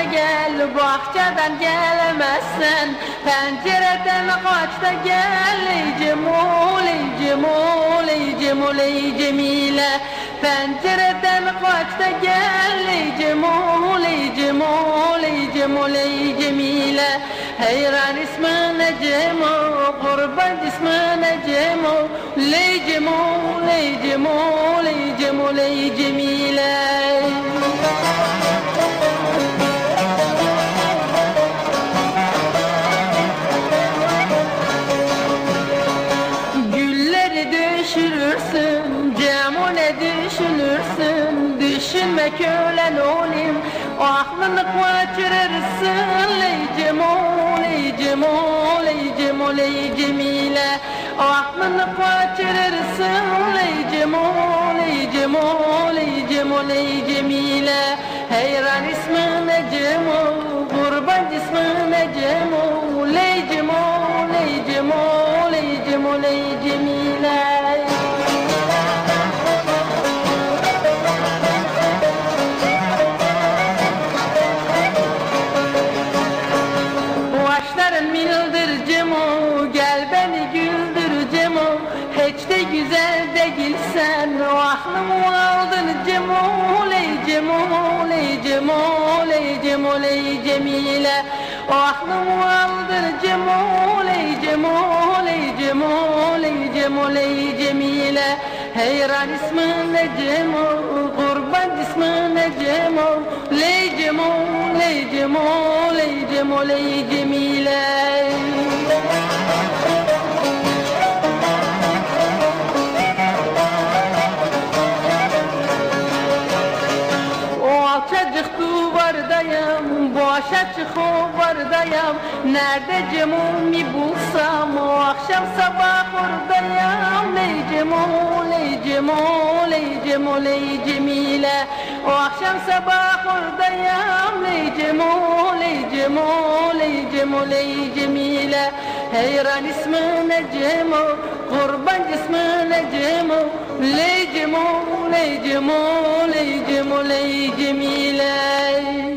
da gel, bahçeden gelemezsen, pencereden kaç da gel. Ey Cemul, ey Cemul, ey Cemul, ey Cemile. Pencereden kaç da gel. Ey Cemul, ey Cemul, ey Cemul, ey Cemile. Heyran ismine Cemul, kurban ismine Cemul. Ey Cemul, ey Cemul, ey Cemul, ey Cemile. Düşürürsün, Cemune düşünürsün. Düşünme kölen olayım, aklını kaçırırsın. Ey Cemul, ey Cemul, ey Cemul, ey Cemile. Aklını kaçırırsın. Ey Cemul, ey Cemul, ey Cemul, ey Cemile. Heyran ismine Cemul, kurban ismine Cemul. Ey Cemul, ey Cemul, ey Cemul, ey Cemile. Mildir Cemul, gel beni güldür Cemul. Hiç de güzel değilsen, aklımı aldın Cemul. Ey Cemul, ey Cemul, ey Cemul, ey Cemile. Aklımı aldın Cemul. Ey Cemul, ey Cemul, ey Cemul, ey Cemile. Heyran ismine Cemul, kurban ismine Cemul. Ey Cemul, ey Cemul, ey Cemul, ey Cemile. O alçacık duvardayım, boşa çıkuvardayım. Nerede Cemul'mi bulsam, o akşam sabah oradayım. Ey Cemul, ey Cemul, ey Cemul, ey Cemile. O akşam sabah oradayım. Ey Cemul, ey Cemul, ey Cemul, ey Cemile. Heyran ismine Cemul, kurban ismine Cemul. Ey Cemul, ey Cemul, ey Cemul, ey Cemile.